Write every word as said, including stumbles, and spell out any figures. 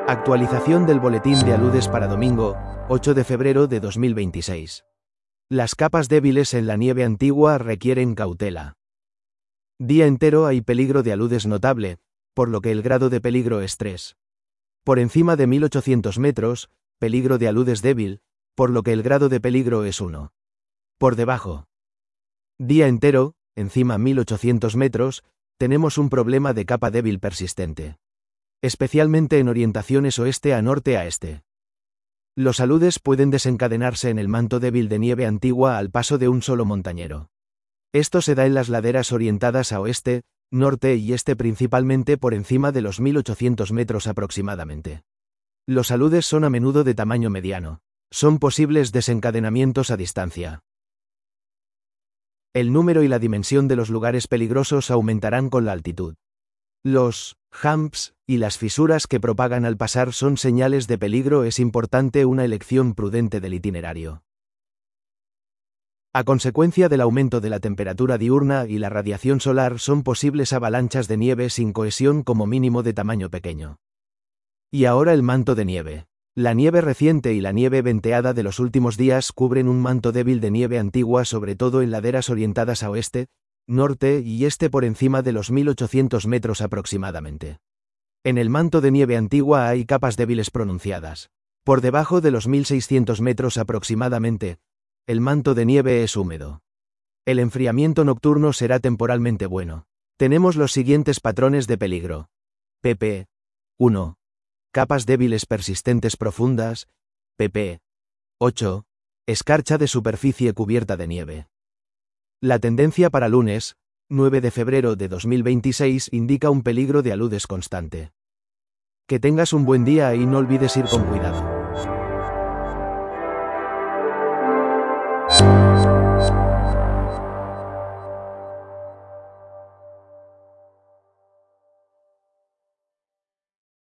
Actualización del boletín de aludes para domingo, ocho de febrero de dos mil veintiséis. Las capas débiles en la nieve antigua requieren cautela. Día entero hay peligro de aludes notable, por lo que el grado de peligro es tres. Por encima de mil ochocientos metros, peligro de aludes débil, por lo que el grado de peligro es uno. Por debajo. Día entero, encima mil ochocientos metros, tenemos un problema de capa débil persistente. Especialmente en orientaciones oeste a norte a este. Los aludes pueden desencadenarse en el manto débil de nieve antigua al paso de un solo montañero. Esto se da en las laderas orientadas a oeste, norte y este principalmente por encima de los mil ochocientos metros aproximadamente. Los aludes son a menudo de tamaño mediano. Son posibles desencadenamientos a distancia. El número y la dimensión de los lugares peligrosos aumentarán con la altitud. Los humps y las fisuras que propagan al pasar son señales de peligro. Es importante una elección prudente del itinerario. A consecuencia del aumento de la temperatura diurna y la radiación solar son posibles avalanchas de nieve sin cohesión como mínimo de tamaño pequeño. Y ahora el manto de nieve. La nieve reciente y la nieve venteada de los últimos días cubren un manto débil de nieve antigua sobre todo en laderas orientadas a oeste, norte y este por encima de los mil ochocientos metros aproximadamente. En el manto de nieve antigua hay capas débiles pronunciadas. Por debajo de los mil seiscientos metros aproximadamente, el manto de nieve es húmedo. El enfriamiento nocturno será temporalmente bueno. Tenemos los siguientes patrones de peligro. pp. uno. Capas débiles persistentes profundas. pp. ocho. Escarcha de superficie cubierta de nieve. La tendencia para lunes, nueve de febrero de dos mil veintiséis, indica un peligro de aludes constante. Que tengas un buen día y no olvides ir con cuidado.